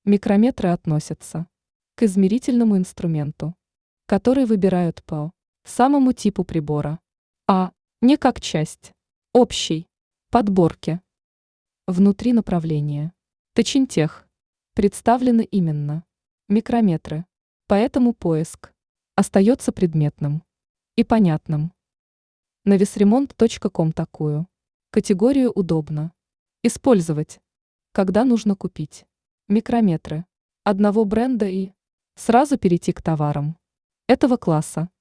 Микрометры относятся к измерительному инструменту, который выбирают по самому типу прибора, а не как часть общей подборки. Внутри направления Точинтех представлены именно микрометры, поэтому поиск остается предметным и понятным. На весремонт.ком такую категорию удобно использовать, когда нужно купить микрометры одного бренда и сразу перейти к товарам этого класса.